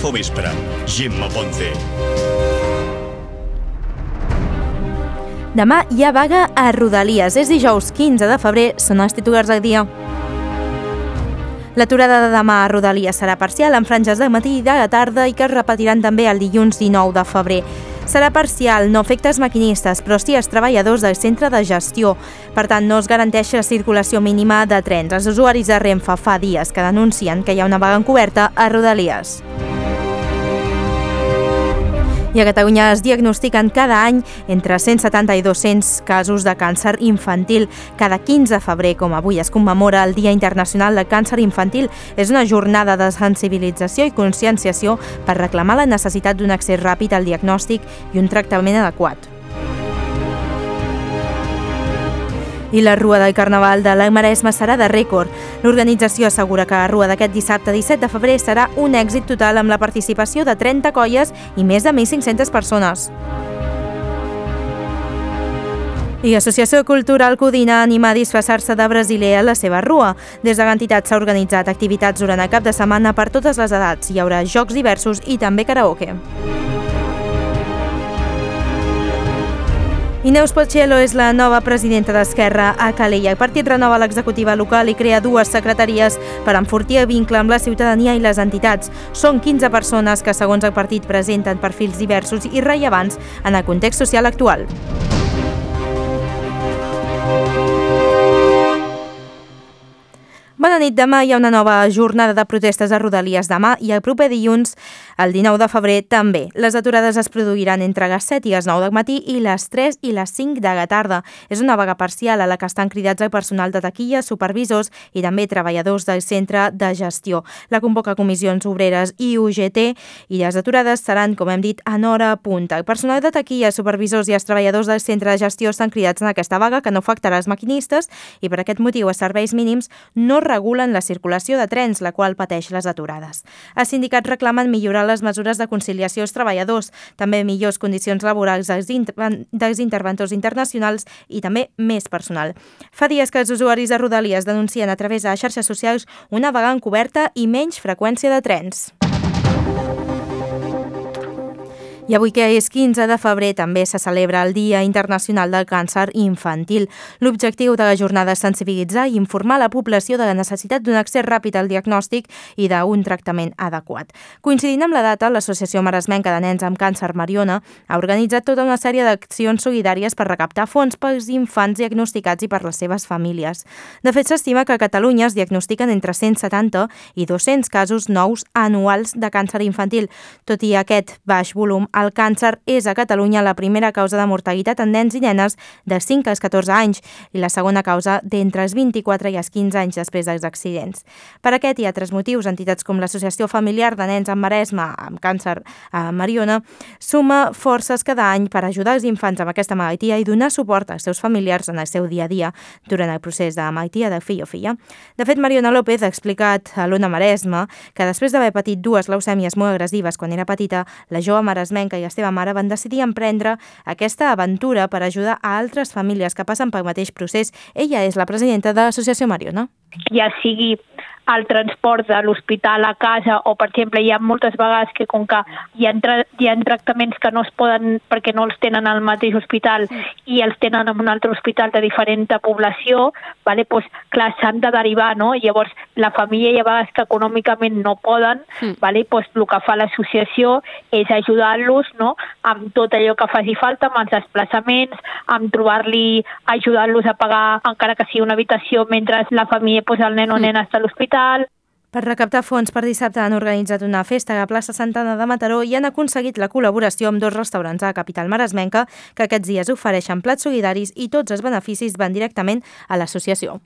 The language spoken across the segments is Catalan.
Infovespre, Gemma Ponce. Demà hi ha vaga a Rodalies. És dijous 15 de febrer, són els titulars del dia. L'aturada de demà a Rodalies serà parcial en franges de matí i de tarda i que es repetiran també el dilluns 19 de febrer. Serà parcial, no afecta els maquinistes, però sí els treballadors del centre de gestió. Per tant, no es garanteix la circulació mínima de trens. Els usuaris de Renfe fa dies que denuncien que hi ha una vaga encoberta a Rodalies. I a Catalunya es diagnostiquen cada any entre 170 i 200 casos de càncer infantil. Cada 15 de febrer, com avui es commemora el Dia Internacional del Càncer Infantil, és una jornada de sensibilització i conscienciació per reclamar la necessitat d'un accés ràpid al diagnòstic i un tractament adequat. I la Rua del Carnaval de la Maresme serà de rècord. L'organització assegura que la Rua d'aquest dissabte 17 de febrer serà un èxit total amb la participació de 30 colles i més de 1.500 persones. I l'Associació Cultural Codina anima a disfressar-se de brasiler a la seva rua. Des de l'entitat s'ha organitzat activitats durant el cap de setmana per totes les edats. Hi haurà jocs diversos i també karaoke. I Neus Pochiello és la nova presidenta d'Esquerra a Calella. El partit renova l'executiva local i crea dues secretaries per enfortir el vincle amb la ciutadania i les entitats. Són 15 persones que, segons el partit, presenten perfils diversos i rellevants en el context social actual. Bona nit, demà hi ha una nova jornada de protestes a Rodalies demà i el proper dilluns, el 19 de febrer, també. Les aturades es produiran entre les 7 i les 9 del matí i les 3 i les 5 de la tarda. És una vaga parcial a la que estan cridats el personal de taquilla, supervisors i també treballadors del centre de gestió. La convoca Comissions Obreres i UGT i les aturades seran, com hem dit, en hora punta. El personal de taquilla, supervisors i els treballadors del centre de gestió estan cridats en aquesta vaga que no afectarà els maquinistes i per aquest motiu els serveis mínims no regulen la circulació de trens, la qual pateix les aturades. Els sindicats reclamen millorar les mesures de conciliació als treballadors, també millors condicions laborals dels interventors internacionals i també més personal. Fa dies que els usuaris de Rodalies denuncien a través de les xarxes socials una vaga encoberta i menys freqüència de trens. I avui, que és 15 de febrer, també se celebra el Dia Internacional del Càncer Infantil. L'objectiu de la jornada és sensibilitzar i informar la població de la necessitat d'un accés ràpid al diagnòstic i d'un tractament adequat. Coincidint amb la data, l'Associació Maresmenca de Nens amb Càncer Mariona ha organitzat tota una sèrie d'accions solidàries per recaptar fons pels infants diagnosticats i per les seves famílies. De fet, s'estima que a Catalunya es diagnostiquen entre 170 i 200 casos nous anuals de càncer infantil. Tot i aquest baix volum, el càncer és a Catalunya la primera causa de mortalitat en nens i nenes de 5 als 14 anys i la segona causa d'entre els 24 i els 15 anys després dels accidents. Per aquest i altres motius, entitats com l'Associació Familiar de Nens amb Maresme amb Càncer a Mariona suma forces cada any per ajudar els infants amb aquesta malaltia i donar suport als seus familiars en el seu dia a dia durant el procés de malaltia del fill o filla. De fet, Mariona López ha explicat a l'Ona Maresme que després d'haver patit dues leucèmies molt agressives quan era petita, la jove maresmenca i la seva mare van decidir emprendre aquesta aventura per ajudar a altres famílies que passen pel mateix procés. Ella és la presidenta de l'Associació Mariona. Ja sigui el transport de l'hospital a casa o, per exemple, hi ha moltes vegades que com que hi ha tractaments que no es poden perquè no els tenen al mateix hospital i els tenen en un altre hospital de diferent població, doncs, clar, s'han de derivar, no? Llavors, la família hi ha vegades que econòmicament no poden, doncs el que fa l'associació és ajudar-los, no?, amb tot allò que faci falta, amb els desplaçaments, amb ajudar-los a pagar, encara que sigui una habitació, mentre la família, el nen o nena està a l'hospital. Per recaptar fons per dissabte han organitzat una festa a la plaça Santana de Mataró i han aconseguit la col·laboració amb 2 restaurants a la capital maresmenca que aquests dies ofereixen plats solidaris i tots els beneficis van directament a l'associació.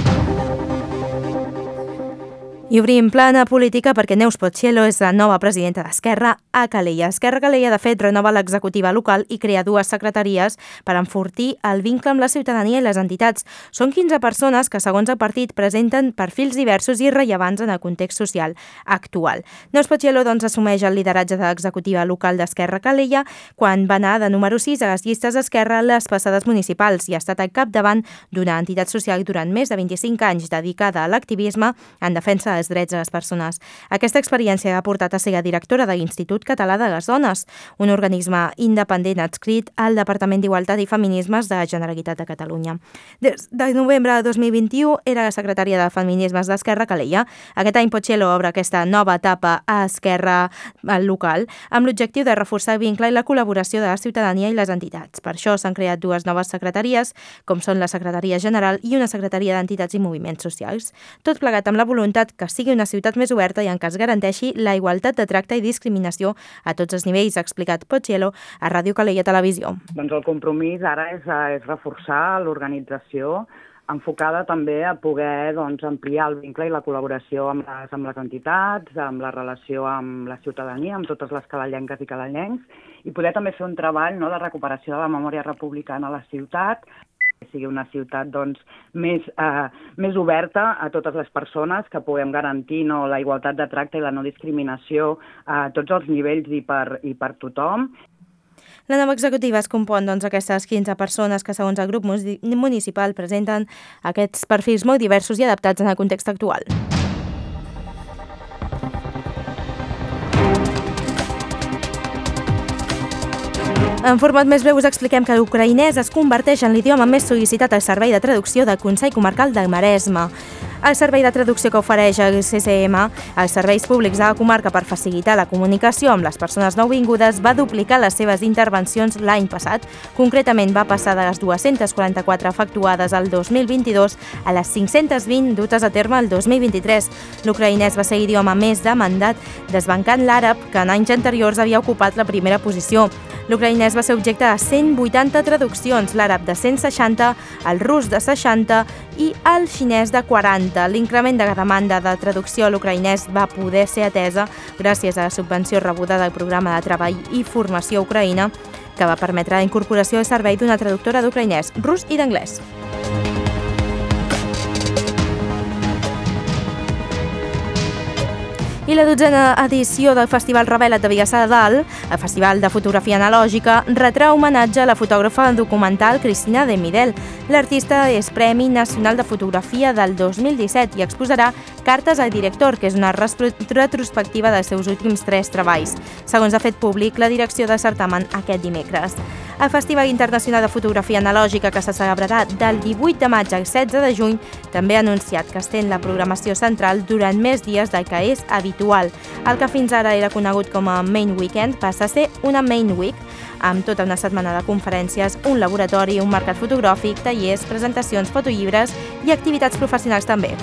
I obrim plana política perquè Neus Pochiello és la nova presidenta d'Esquerra a Calella. Esquerra Calella, de fet, renova l'executiva local i crea 2 secretaries per enfortir el vincle amb la ciutadania i les entitats. Són 15 persones que, segons el partit, presenten perfils diversos i rellevants en el context social actual. Neus Pochiello, doncs, assumeix el lideratge de l'executiva local d'Esquerra Calella quan va anar de número 6 a les llistes d'Esquerra les passades municipals i ha estat al capdavant d'una entitat social durant més de 25 anys dedicada a l'activisme en defensa els drets de les persones. Aquesta experiència ha portat a ser directora de l'Institut Català de les Dones, un organisme independent adscrit al Departament d'Igualtat i Feminismes de la Generalitat de Catalunya. Des de novembre de 2021 era la secretària de Feminismes d'Esquerra Calella. Aquest any Pochiello obre aquesta nova etapa a Esquerra local amb l'objectiu de reforçar el vincle i la col·laboració de la ciutadania i les entitats. Per això s'han creat dues noves secretaries, com són la Secretaria General i una Secretaria d'Entitats i Moviments Socials. Tot plegat amb la voluntat que sigui una ciutat més oberta i en què es garanteixi la igualtat de tracte i discriminació a tots els nivells, ha explicat Pochiello a Ràdio Calella Televisió. Doncs el compromís ara és reforçar l'organització enfocada també a poder ampliar el vincle i la col·laboració amb les entitats, amb la relació amb la ciutadania, amb totes les calellenques i calellencs, i poder també fer un treball de recuperació de la memòria republicana a la ciutat, que sigui una ciutat més oberta a totes les persones, que puguem garantir la igualtat de tracte i la no discriminació a tots els nivells i per tothom. La nova executiva es compon d'aquestes 15 persones que, segons el grup municipal, presenten aquests perfils molt diversos i adaptats en el context actual. En format més breu us expliquem que l'ucraïnès es converteix en l'idioma més sol·licitat al Servei de Traducció del Consell Comarcal del Maresme. El servei de traducció que ofereix el CCM als serveis públics de la comarca per facilitar la comunicació amb les persones nouvingudes va duplicar les seves intervencions l'any passat. Concretament va passar de les 244 efectuades al 2022 a les 520 dutes a terme el 2023. L'ucraïnès va ser l'idioma més demandat, desbancant l'àrab, que en anys anteriors havia ocupat la primera posició. L'ucraïnès va ser objecte de 180 traduccions, l'àrab de 160, el rus de 60 i el xinès de 40. L'increment de la demanda de traducció a l'ucraïnès va poder ser atesa gràcies a la subvenció rebuda del Programa de Treball i Formació Ucraïna, que va permetre la incorporació al servei d'una traductora d'ucraïnès, rus i d'anglès. I la 12a edició del Festival Revela't de Vilassar de Dalt, el Festival de Fotografia Analògica, retrà homenatge a la fotògrafa documental Cristina de Midel. L'artista és Premi Nacional de Fotografia del 2017 i exposarà Cartes al director, que és una retrospectiva dels seus últims 3 treballs. Segons ha fet públic la direcció del certamen aquest dimecres. El Festival Internacional de Fotografia Analògica, que se celebrarà del 18 de maig al 16 de juny, també ha anunciat que estén la programació central durant més dies del que és habitual. El que fins ara era conegut com a Main Weekend passa a ser una Main Week, amb tota una setmana de conferències, un laboratori, un mercat fotogràfic, tallers, presentacions, fotollibres i activitats professionals també.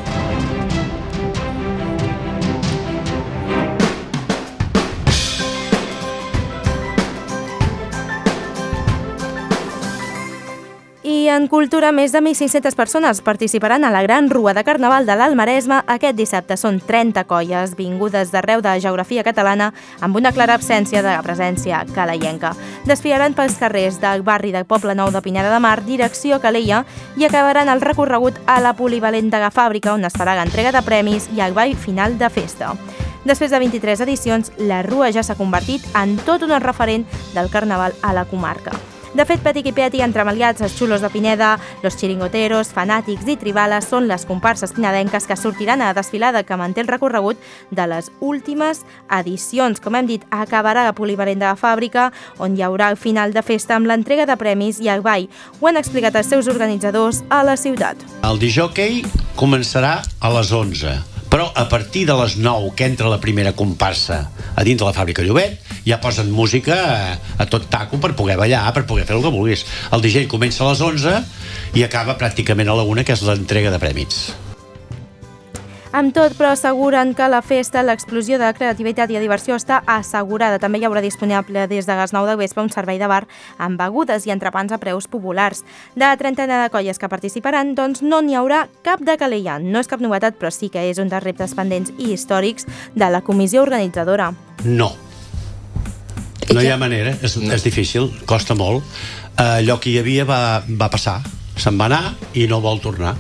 I en cultura, més de 1.500 persones participaran a la Gran Rua de Carnaval de l'Alt Maresme aquest dissabte. Són 30 colles vingudes d'arreu de la geografia catalana amb una clara absència de la presència calellenca. Desfilaran pels carrers del barri del Poble Nou de Pineda de Mar, direcció Calella, i acabaran el recorregut a la polivalent de la fàbrica, on es farà l'entrega de premis i el ball final de festa. Després de 23 edicions, la Rua ja s'ha convertit en tot un referent del carnaval a la comarca. De fet, Peti i Peti, entremaliats, els xulos de Pineda, los chiringoteros, fanàtics i tribales són les comparses pinedenques que sortiran a la desfilada que manté el recorregut de les últimes edicions. Com hem dit, acabarà la polivalent de la fàbrica, on hi haurà el final de festa amb l'entrega de premis i el ball. Ho han explicat els seus organitzadors a la ciutat. El disjockey començarà a les 11. Però a partir de les 9 que entra la primera comparsa a dins de la fàbrica Llobet, ja posen música a tot taco per poder ballar, per poder fer el que vulguis. El DJ comença a les 11 i acaba pràcticament a la 1, que és l'entrega de prèmits. Amb tot, però, asseguren que la festa, l'explosió de creativitat i de diversió està assegurada. També hi haurà disponible des de les 9 de vespre un servei de bar amb begudes i entrepans a preus populars. De la trentena de colles que participaran, doncs no n'hi haurà cap de Calella. No és cap novetat, però sí que és un dels reptes pendents i històrics de la comissió organitzadora. No hi ha manera, és difícil, costa molt. Allò que hi havia va passar, se'n va anar i no vol tornar.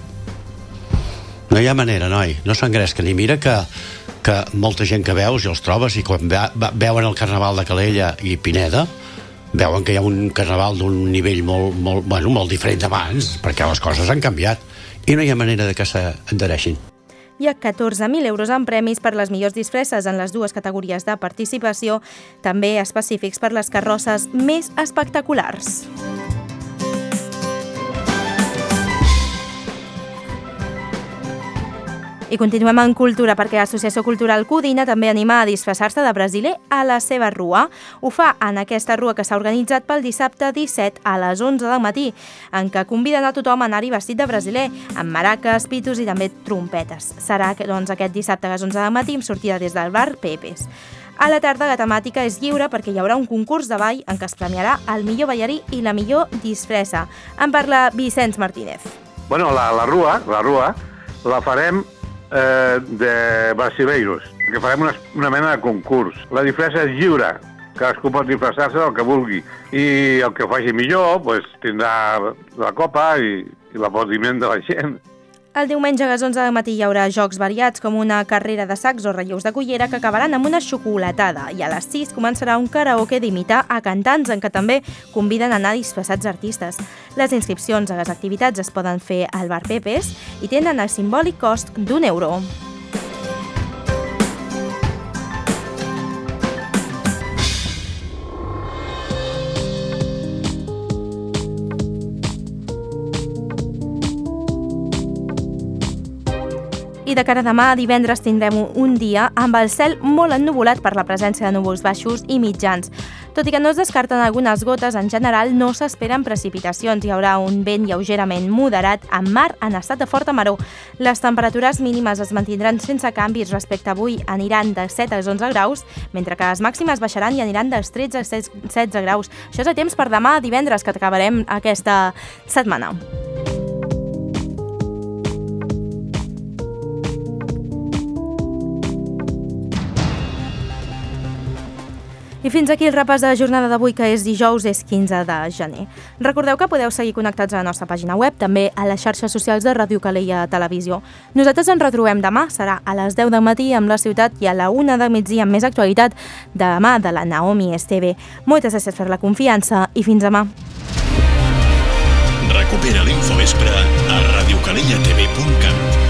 No hi ha manera, noi, no s'engresca ni mira que molta gent que veus i els trobes i quan veuen el carnaval de Calella i Pineda veuen que hi ha un carnaval d'un nivell molt diferent d'abans, perquè les coses han canviat i no hi ha manera de que s'adhereixin. Hi ha 14.000 euros en premis per les millors disfresses en les dues categories de participació, també específics per les carrosses més espectaculars. I continuem en cultura perquè l'Associació Cultural Codina també anima a disfressar-se de brasiler a la seva rua. Ho fa en aquesta rua que s'ha organitzat pel dissabte 17 a les 11 del matí, en què conviden a tothom a anar-hi vestit de brasiler, amb maraques, pitos i també trompetes. Serà aquest dissabte a les 11 del matí amb sortida des del bar Pepes. A la tarda la temàtica és lliure perquè hi haurà un concurs de ball en què es premiarà el millor ballarí i la millor disfressa. En parla Vicenç Martínez. Bueno, la rua la farem de brasileiros, que farem una mena de concurs. La disfressa és lliure, cadascú pot disfressar-se del que vulgui, i el que ho faci millor pues, tindrà la copa i l'aplaudiment de la gent. El diumenge a les 11 del matí hi haurà jocs variats com una carrera de sacs o relleus de cullera que acabaran amb una xocolatada, i a les 6 començarà un karaoke d'imitar a cantants en què també conviden a anar disfressats artistes. Les inscripcions a les activitats es poden fer al bar Pepes i tenen el simbòlic cost d'€1. I de cara a demà, divendres, tindrem un dia amb el cel molt ennuvolat per la presència de núvols baixos i mitjans. Tot i que no es descarten algunes gotes, en general no s'esperen precipitacions. Hi haurà un vent lleugerament moderat amb mar en estat de forta maror. Les temperatures mínimes es mantindran sense canvis respecte a avui, aniran de 7 als 11 graus, mentre que les màximes baixaran i aniran dels 13 als 16 graus. Això és a temps per demà, divendres, que acabarem aquesta setmana. I fins aquí el repàs de la jornada d'avui, que és dijous, és 15 de gener. Recordeu que podeu seguir connectats a la nostra pàgina web, també a les xarxes socials de Ràdio Calella Televisió. Nosaltres ens retrobem demà, serà a les 10 del matí amb La Ciutat i a la 1 del migdia amb més actualitat de mà de la Naomi Esteve. Moltes gràcies per la confiança i fins demà. Recupera l'Infovespre a radiocalellatv.cat.